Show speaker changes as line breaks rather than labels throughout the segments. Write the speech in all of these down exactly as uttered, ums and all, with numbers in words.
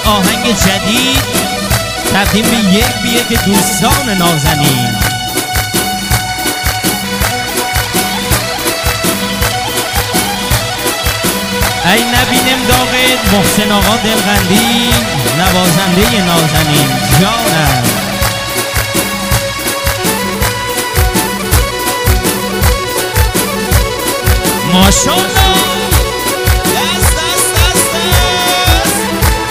آهنگ جدید تقدیم به یک به یک دوستان نازنین. ای نبینم داغت محسن آقا دلغندی، نوازنده نازنین جانم. ماشاءالله
دست دست دست دست.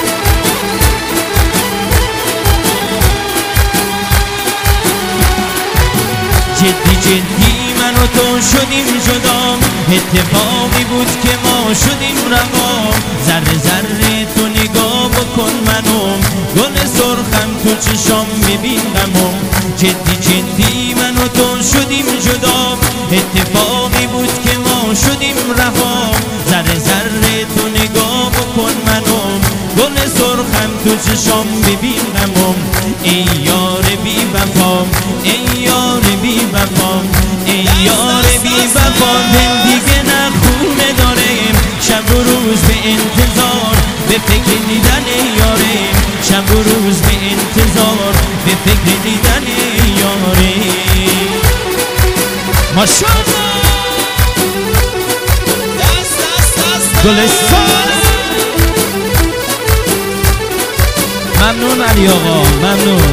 جدی جدی من و تو شدیم جدا، اتفاقی بود که ما شدیم رها. ذره ذره تو نگاه بکن منو، گل سرخم تو چشام ببین غمو. جدی جدی من و تو شدیم جدا، اتفاقی بود که ما شدیم رها. ذره ذره تو نگاه بکن منو، گل سرخم تو چشام ببین غمو. ای یار بی وفا، ای یار بی وفا، ای یار بی وفا. دل دیگه نخونه داریم، شب و روز به انتظار، به فکر دیدن یاره. شب و روز به انتظار، به فکر دیدن یاره. ماشاءالله
دست دست دست.
گلستان. ممنون علی آقا، ممنون.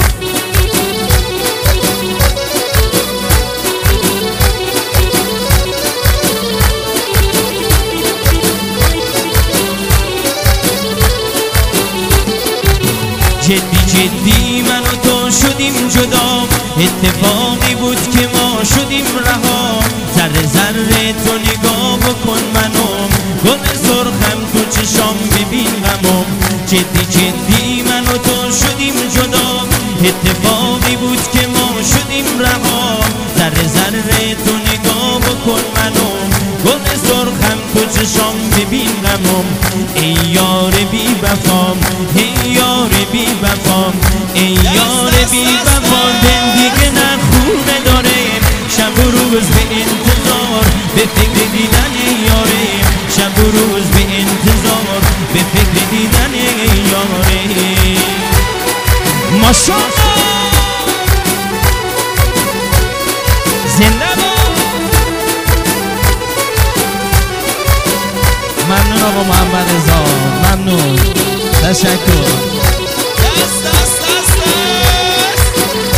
جدی جدی من و تو شدیم جدا، اتفاقی بود که ما شدیم رها. ذره ذره تو نگاه بکن منو، گل سرخم تو چشام ببین غمو. جدی جدی من و تو شدیم جدا، اتفاقی بود که ما شدیم رها. ذره ذره تو نگاه بکن منو، گل سرخم تو چشام ببین غمو. ای یار بی وفا، ای یار بی وفا، ای یار بی وفا. دل دیگه نخونه داره، شب و روز به انتظار، به فکر دیدن یاره. شب و روز به انتظار، به فکر دیدن یاره. ماشاءالله زنده باد. ممنون آقا محمد رضا، ممنون، تشکر.
دست دست دست دست.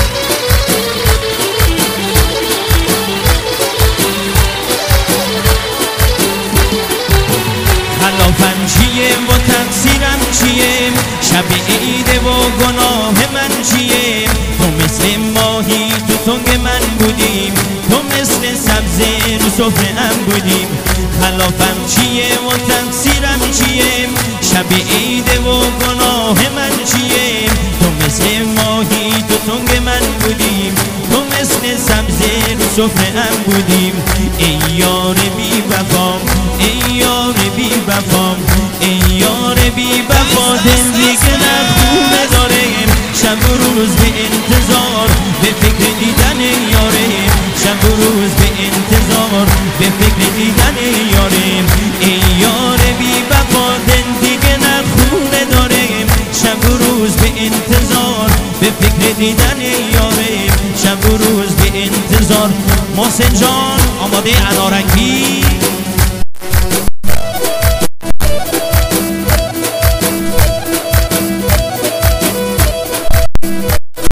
خلافم چیه و تقصیرم چیه، شب عیده و گناه من چیه. تو مثل ماهی تو تنگ من بودیم، تو مثل سبزه رو سفره‌ام بودیم. خلافم چیه و تقصیرم چیه، شب عیده و گناه من چیه. تو مثل ماهی تو تنگ من بودیم، تو مثل سبزه رو سفره‌ام بودیم. ای یار بی وفا، ای یار بی وفا، ای یار بی وفا. دل دیگه نخونه داره، شب و روز به انتظار، به فکر دیدن یاره. شب و روز به انتظار، به فکر دیدن یاره. ای یار بی وفا، دل دیگه نخونه داره، شب و روز به انتظار، به فکر دیدن یاره. شب و روز به انتظار. محسن جان آماده انارنگی.